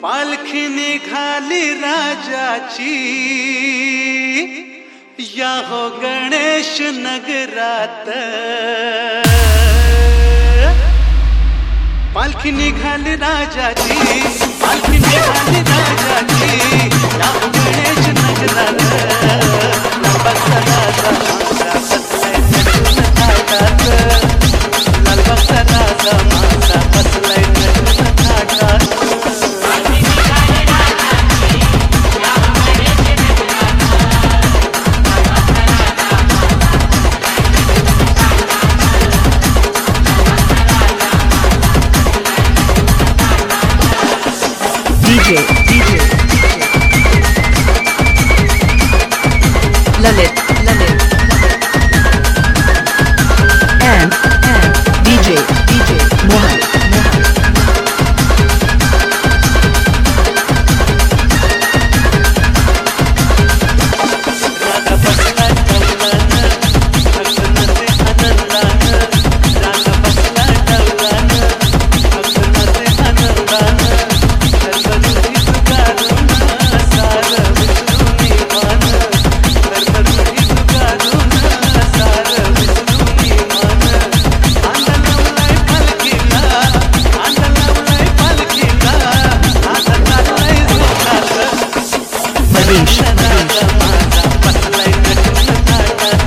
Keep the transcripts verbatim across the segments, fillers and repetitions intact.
पालखी निघाली राजाची या हो गणेश नगरात। पालखी निघाली राजाची, पालखी निघाली राजाची या हो गणेश नगरात। लालबागचा राजा माझा बसलाय नटून थाटात, लालबागचा राजा माझा बसलाय नटून थाटात। D J, D J, Lalit, Lalit, and and D J, D J, Mohan, Mohan. राजा बसला डवलान, भक्तनाचे आनंदान। राजा बसला डवलान, भक्तनाचे आनंदान। गणपती तुकारून सार विसरूनी मान, गणपती तुकारून सार विसरूनी मान। आंधा लावलाय पालखीला, आंधा लावलाय पालखीला, आंधा चाललाय जोरात। Manish, राजा माझा बसलाय नटून थाटात।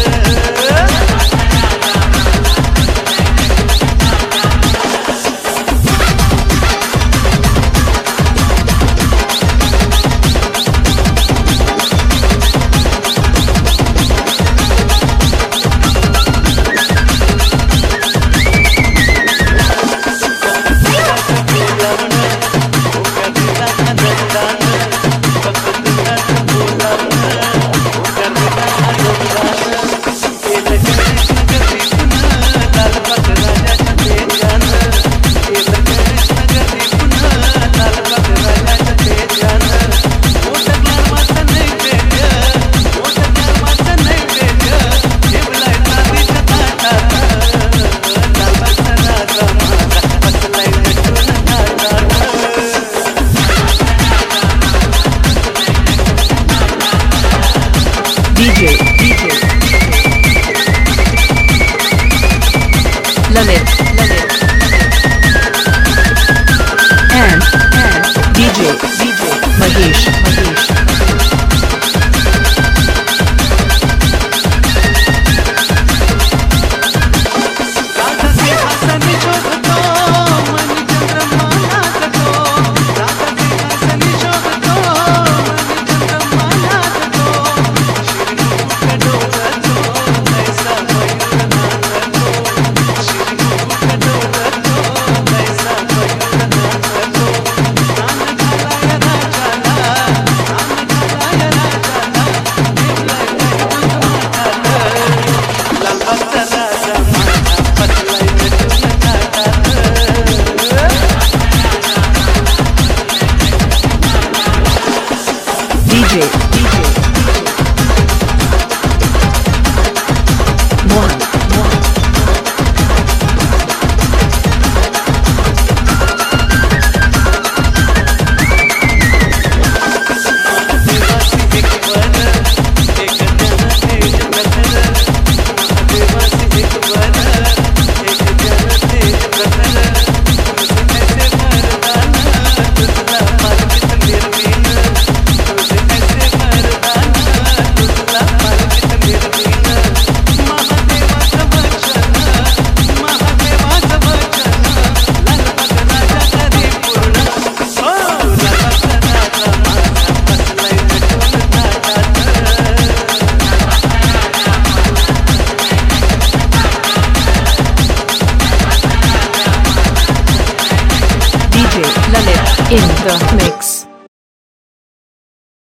D J, D J, Lalit, Lalit, and and D J, D J, Mahesh, Mahesh. राजा सिंहासन शोभतो, मनी चंद्रमा नाचतो। राजा सिंहासन शोभतो, मनी चंद्रमा नाचतो। शिरीमुकुट डोलतो, ऐसा मयूर नाचतो। शिरीमुकुट डोलतो, ऐसा मयूर नाचतो। नाम घालाय राजाला, नाम घालाय राजाला, ठेवलाय नटून थाटात। लालबागचा राजा माझा बसलाय नटून थाटात। D J, D J, Mohan, Mohan. महादेवासी एक वन, एक जन तेज प्रखर। महादेवासी एक वन, एक जन तेज प्रखर। तुझे ऐसे वरदान, तुझला पालखीत निर्वीण। तुझे ऐसे वरदान, तुझला पालखीत निर्वीण। महादेवाचं वचन, महादेवाचं वचन, लालबाग राजा करी पूर्ण। हो लालबागचा राजा माझा बसलाय नटून थाटात। D J, Lalit in the mix.